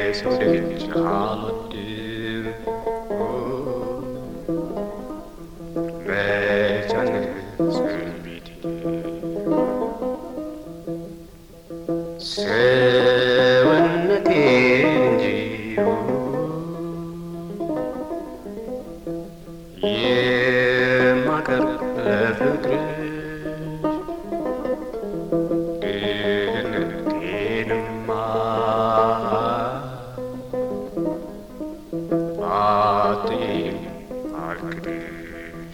የሰው ደጅ አልወድም መቻነስ ቤቴ ሰውነቴ እንጂ የማቀርብ ለፍቅርሽ ድህነቴንማ ባትይኝ አልክድሽ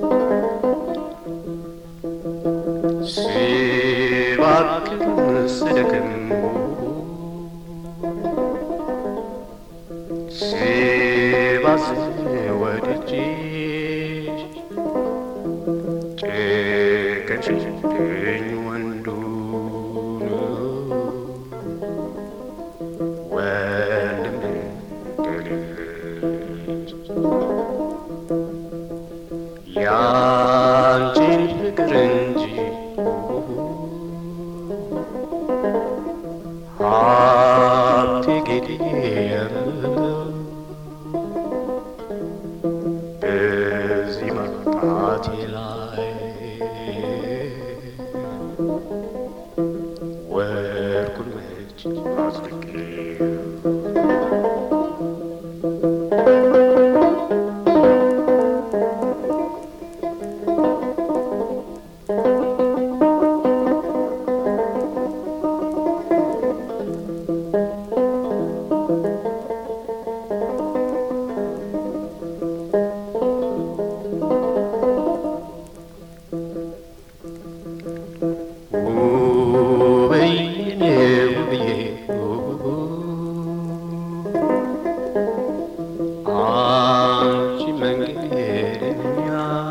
ስባክን ስደክም ስባዝን ወድጄሽ ጨከንሽብኝ ወንዱን ወንድም እንደሌለሽ ያንቺን ፍቅር እንጂ ሀብቴ ጌጤ በዚህ መምጣቴ ላይ ወርቁን መች አዝልቄው አንቺ መንገደኛ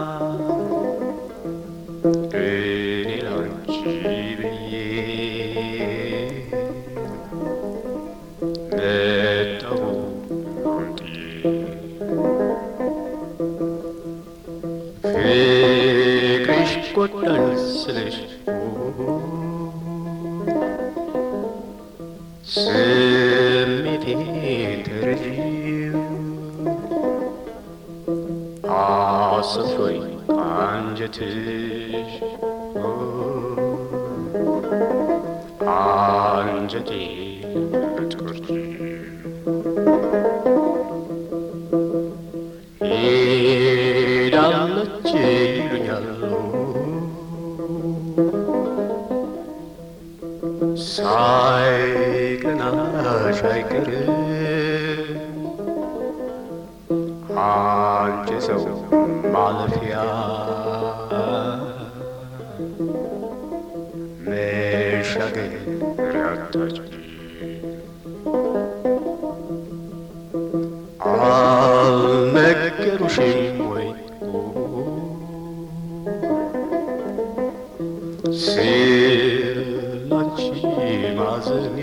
እኔ ላንቺ ብዬ መጣሁ አንጥዬ ፍቅርሽ ጎዳኝ ስልሽ ስሜቴን ተረጂው አሰፍሮኝ አንጀትሽ አንጀቴን ልትቆርጪው ሄዳለች ይሉኛል ሳይቀናሽ አይቀርም አንቺ ሰው ማለፊያ መሻገሪያ አጣች አልነገሩሽም ወይ ስላንቺ ማዘኔ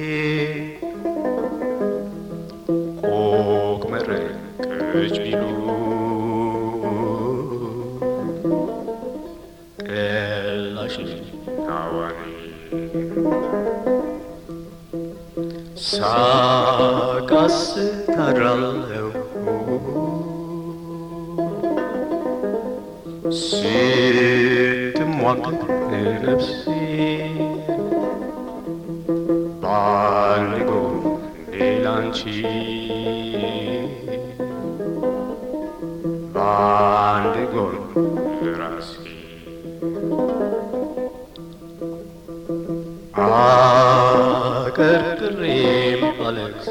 ቆቅ መረቀች ቢሉ ጠላሽ አዋኔ ሳቃስ ታድራለሁ ስትሟገት ነፍሴ በአንድ ጎን ሌላንቺ በአንድ ጎን ራሴ አቀርቅሬም ባለቅስ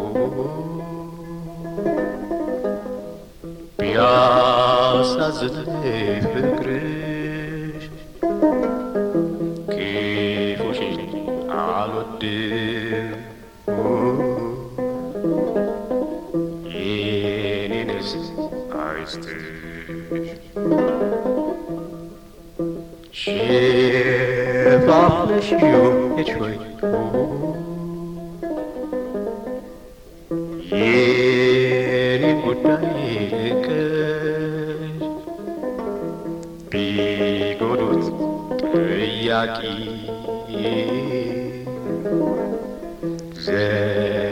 ቢያሳዝነኝ ፍቅርሽ ክፉሽን አልወድም የኔንስ አይስጥሽ ሸፋፍነሽው ሄድሽ ወይ የኔን ጉዳይ ልቀሽ ቢጎዱት ጥያቄ